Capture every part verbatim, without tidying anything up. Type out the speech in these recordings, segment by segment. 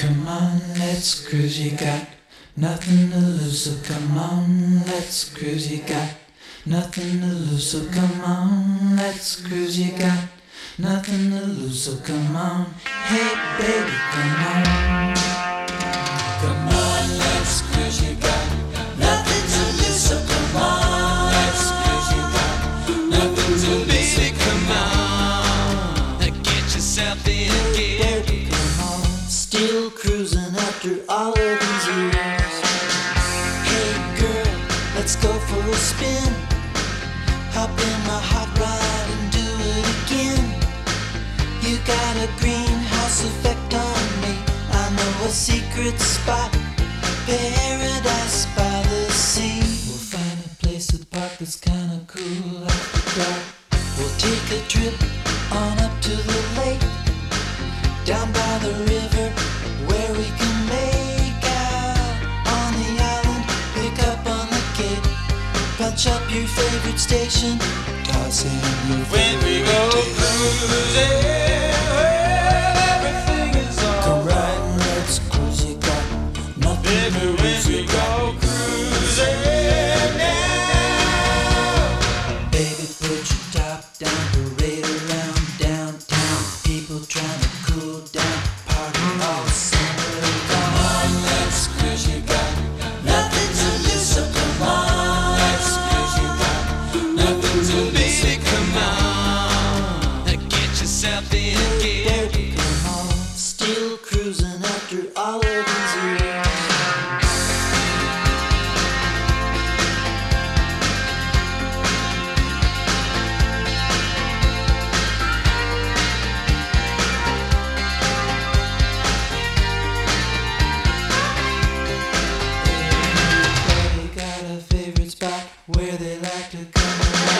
come on, let's cruise. You got nothing to lose, so come on, let's cruise. You got nothing to lose, so come on, let's cruise. You got nothing to lose, so come on. Hey baby, come on. Come on, let's cruise. You got nothing to lose, so come on, let's cruise. You got nothing to lose, so come on. Get yourself in gear. Baby, come on. Still cruising after all of these years. Hey girl, let's go for a spin. Hop in my hot rod and do it again. You got a greenhouse effect on me. I know a secret spot, paradise by the sea. We'll find a place at the park that's kinda cool after dark. We'll take a trip on up to the lake, down by the river where we can make out on the island. Pick up on the gate, punch up your favorite station, toss in your favorite when we go cruising, well, everything is alright. Come on, let's cruise. You got nothing Baby, to lose. When we go cruising now. Baby, put your top down, parade around downtown. People trying to cool down, party all summer. Come on, let's cruise. You got nothing to lose, so come on, let's cruise. You got nothing to lose, so come on. Get yourself in gear. Baby, come on. Still cruising after all of these years. Everybody got a favorite spot where they like to come.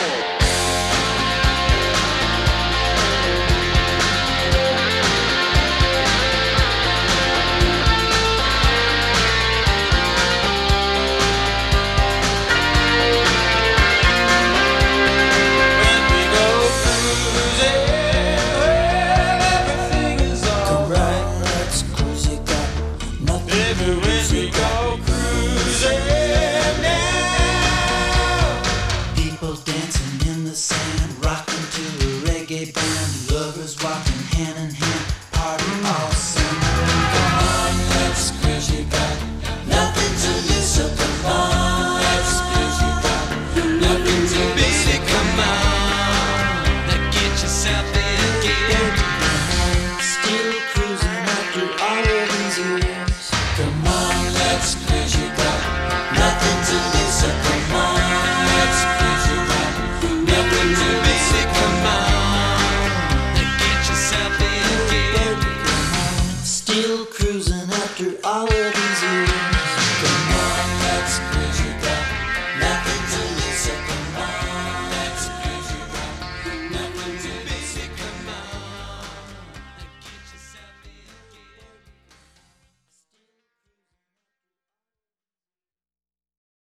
When we go cruising, well, everything is alright. Come on, let's cruise. You got nothing Baby, to when lose. we go cruising now. People dancing in the sand, rocking to a reggae band. Lovers walking hand in hand, party all summer. Come on, let's cruise. You got nothing to lose, so come on, let's cruise. You got nothing to lose, so come on. Now get yourself in gear. Still cruising after all of these years. Come on, let's cruise. You got nothing to lose, so come on, let's cruise. You got nothing to lose, so come on. Now get yourself in gear. Still cruising after all of these years.